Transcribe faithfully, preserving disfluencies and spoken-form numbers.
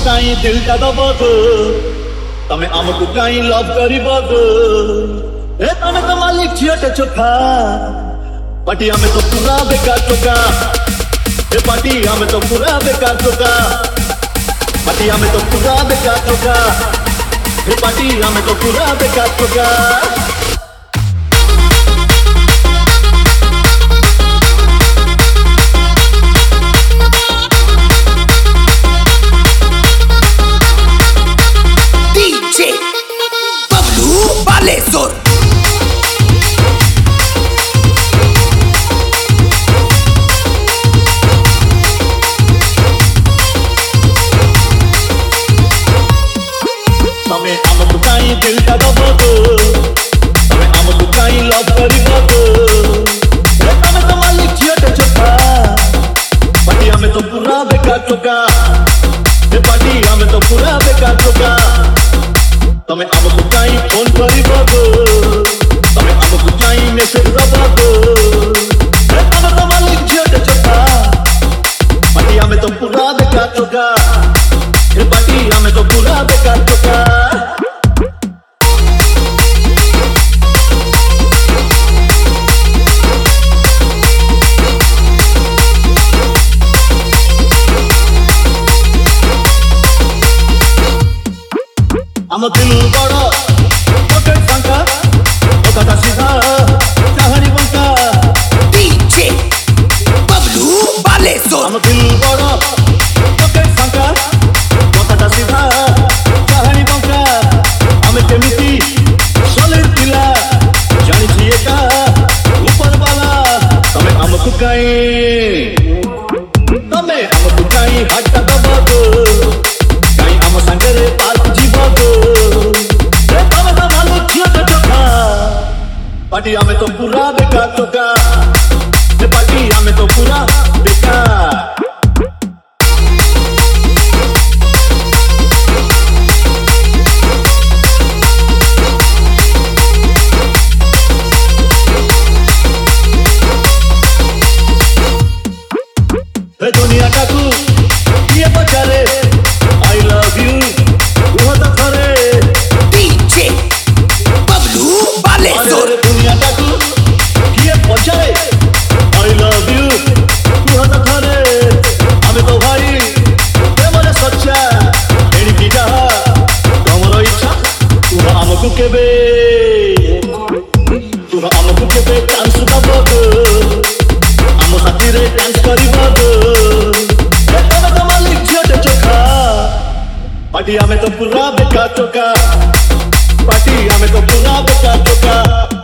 कहीं दिल का दब गो तमें आमको कहीं लव करिब गो ए तमें तो मालिक छियोटे चोखा पार्टी हमें तो पूरा बेकार चोका ए पार्टी हमें तो पूरा बेकार चोका पार्टी हमें तो पूरा बेकार चोका ए पार्टी हमें तो पूरा बेकार चोका तमें आमको कहीं दिल का दब गो तमें आमको कहीं लव करिब गो ए तमें तो मालिक छियोटे चोखा पार्टी हमें तो पूरा बेकार चोका ए पार्टी हमें तो पूरा बेकार चोका तमें आमको कहीं फोन करिब गो तमें आमको कहीं मैसेज दब गो ए तमें तो मालिक छियोटे चोखा पार्टी हमें तो पूरा बेकार चोका ए पार्टी हमें तो पूरा बेकार चोका हम दिल बड़ा पॉकेट फंका ओकाटा सीधा कहानी बंका डीजे बबलू बालेश्वर हम दिल बड़ा पॉकेट फंका ओकाटा सीधा कहानी बंका हमें केमिति सॉलिड पिला जानी छिए का ऊपर वाला तमें हमको कहीं तमें हमको कहीं हट दब गो कहीं हम संगरे पार्क जीव गो पार्टी हमें तो पूरा बेकार चोका ए पार्टी हमें तो पूरा बेकार ए दुनिया टाकू ये बचारे आई लव यू वो तो करे डीजे बबलू बालेश्वर दुनिया टाकू ये बचारे आई लव यू वो तो करे हमें तो भाई प्रेमरे सच्चा एड़ी की जहा तमरो इच्छा तू हमको केबे तू हमको केबे डांस दब गो हम साथी रे डांस करिब गो ए तमें तो मालिक छियोटे चोखा पार्टी हमें तो पूरा बेकार चोका पार्टी हमें तो पूरा बेकार चोका।